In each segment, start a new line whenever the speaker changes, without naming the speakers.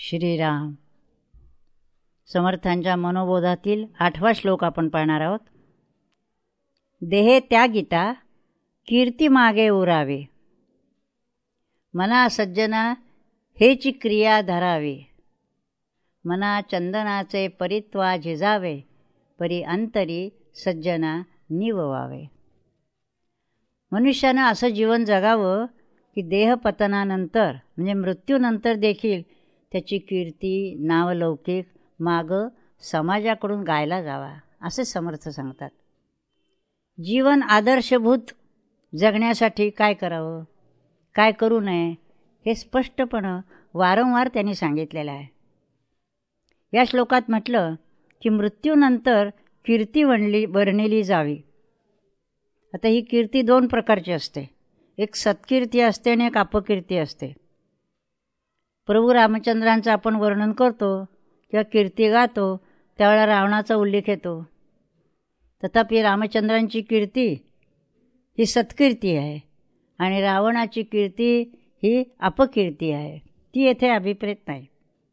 श्रीराम. समर्थांच्या मनोबोधातील 8वा श्लोक आपण पाहणार आहोत. देहे त्यागिता कीर्ती मागे उरावे, मना सज्जना हेची क्रिया धरावे. मना चंदनाचे परित्वा झिजावे, परी अंतरी सज्जना निववावे. मनुष्यानं असं जीवन जगावं की देहपतनानंतर म्हणजे मृत्यूनंतर देखील त्याची कीर्ती नावलौकिक मागं समाजाकडून गायला जावा असे समर्थ सांगतात. जीवन आदर्शभूत जगण्यासाठी काय करावं, काय करू नये हे स्पष्टपणे वारंवार त्यांनी सांगितलेलं आहे. या श्लोकात म्हटलं की मृत्यूनंतर कीर्ती वर्णिली जावी. आता ही कीर्ती 2 प्रकारची असते. एक सत्कीर्ती असते आणि एक अपकीर्ती असते. प्रभू रामचंद्रांचं आपण वर्णन करतो किंवा कीर्ती गातो त्यावेळेला रावणाचा उल्लेख येतो. तथापि रामचंद्रांची कीर्ती ही सत्कीर्ती आहे आणि रावणाची कीर्ती ही अपकीर्ती आहे. ती येथे अभिप्रेत नाही.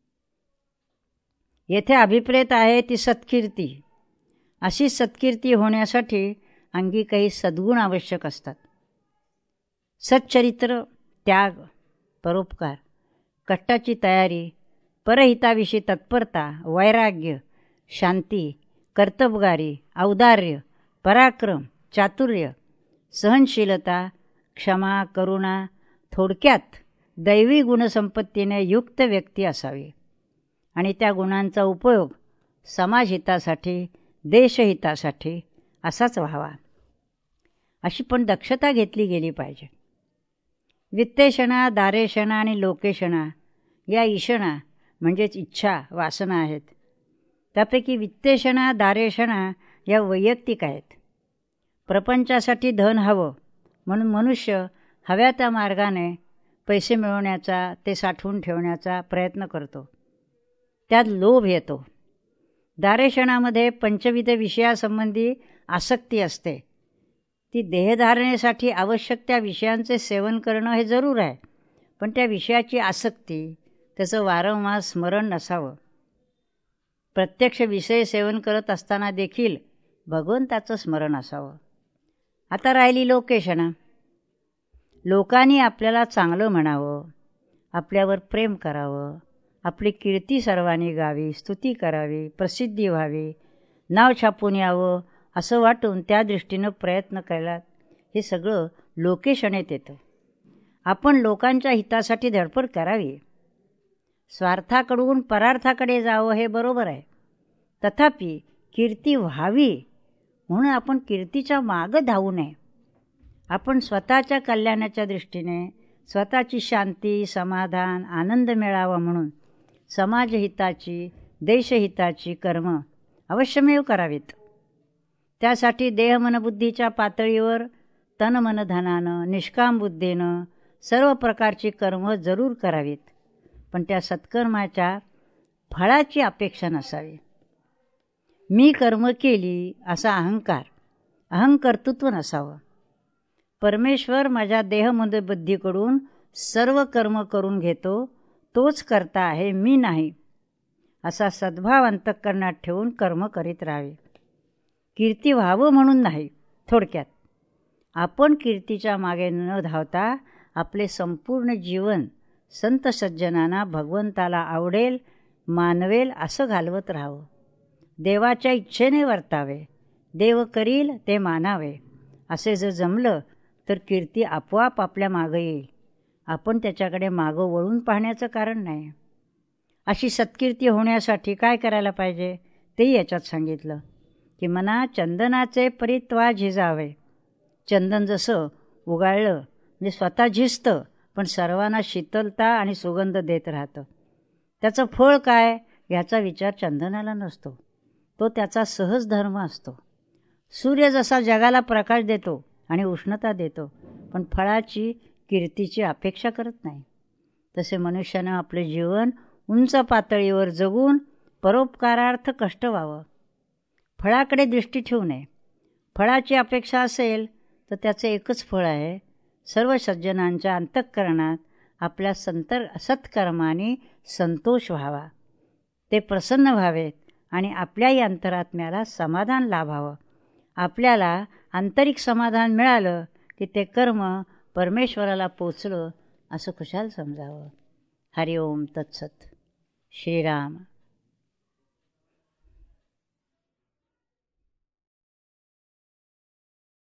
येथे अभिप्रेत आहे ती सत्कीर्ती. अशी सत्कीर्ती होण्यासाठी अंगी काही सद्गुण आवश्यक असतात. सच्चरित्र, त्याग, परोपकार, कष्टाची तयारी, परहिताविषयी तत्परता, वैराग्य, शांती, कर्तबगारी, औदार्य, पराक्रम, चातुर्य, सहनशीलता, क्षमा, करुणा, थोडक्यात दैवी गुणसंपत्तीने युक्त व्यक्ती असावी आणि त्या गुणांचा उपयोग समाजहितासाठी, देशहितासाठी असाच व्हावा. अशी पण दक्षता घेतली गेली पाहिजे. वित्तेषणा, दारेषणा आणि लोकेषणा या ईषणा म्हणजेच इच्छा, वासना आहेत. त्यापैकी वित्तेषणा, दारेषणा या वैयक्तिक आहेत. प्रपंचासाठी धन हवं म्हणून मनुष्य हव्या त्या मार्गाने पैसे मिळवण्याचा, ते साठवून ठेवण्याचा प्रयत्न करतो. त्यात लोभ येतो. दारेषणामध्ये पंचविध विषयासंबंधी आसक्ती असते. ती देहधारणेसाठी आवश्यक त्या विषयांचे सेवन करणं हे जरूर आहे, पण त्या विषयाची आसक्ती, त्याचं वारंवार स्मरण नसावं. प्रत्यक्ष विषय सेवन करत असताना देखील भगवंताचं स्मरण असावं. आता राहिली लोकेषणा. लोकांनी आपल्याला चांगलं म्हणावं, आपल्यावर प्रेम करावं, आपली कीर्ती सर्वांनी गावी, स्तुती करावी, प्रसिद्धी व्हावी, नाव छापून यावं असं वाटून त्या दृष्टीनं प्रयत्न करायला हे सगळं लोकेषणेत येतं. आपण लोकांच्या हितासाठी धडपड करावी. स्वार्थाकडून परार्थाकडे जावं हे बरोबर आहे. तथापि कीर्ती व्हावी म्हणून आपण कीर्तीच्या मागं धावू नये. आपण स्वतःच्या कल्याणाच्या दृष्टीने स्वतःची शांती, समाधान, आनंद मिळावा म्हणून समाजहिताची, देशहिताची कर्म अवश्यमेव करावीत. त्यासाठी देहमनबुद्धीच्या पातळीवर तनमनधनानं, निष्काम बुद्धीनं सर्व प्रकारची कर्म जरूर करावीत. पण त्या सत्कर्माच्या फळाची अपेक्षा नसावी. मी कर्म केली असा अहंकर्तृत्व नसावं. परमेश्वर माझ्या देहमनबुद्धीकडून सर्व कर्म करून घेतो, तोच करता आहे, मी नाही, असा सद्भाव अंतःकरणात ठेवून कर्म करीत राहावे. कीर्ती व्हावं म्हणून नाही. थोडक्यात आपण कीर्तीच्या मागे न धावता आपले संपूर्ण जीवन संत सज्जनांना भगवंताला आवडेल, मानवेल असं घालवत राहावं. देवाच्या इच्छेने वर्तावे, देव करील ते मानावे. असे जर जमलं तर कीर्ती आपोआप आपल्या मागं येईल. आपण त्याच्याकडे मागं वळून पाहण्याचं कारण नाही. अशी सत्कीर्ती होण्यासाठी काय करायला पाहिजे तेही याच्यात सांगितलं की मना चंदनाचे परित्वा झिजावे. चंदन जसं उगाळलं म्हणजे स्वतः झिजतं, पण सर्वांना शीतलता आणि सुगंध देत राहतं. त्याचं फळ काय याचा विचार चंदनाला नसतो. तो त्याचा सहज धर्म असतो. सूर्य जसा जगाला प्रकाश देतो आणि उष्णता देतो, पण फळाची, कीर्तीची अपेक्षा करत नाही. तसे मनुष्यानं आपले जीवन उंच पातळीवर जगून परोपकारार्थ कष्ट व्हावं. फळाकडे दृष्टी ठेवू नये. फळाची अपेक्षा असेल तर त्याचं एकच फळ आहे, सर्व सज्जनांच्या अंतःकरणात आपल्या सत्कर्माने संतोष व्हावा, ते प्रसन्न व्हावेत आणि आपल्याही अंतरात्म्याला समाधान लाभावं. आपल्याला आंतरिक समाधान मिळालं की ते कर्म परमेश्वराला पोचलं असं खुशाल समजावं. हरिओम तत्सत. श्रीराम.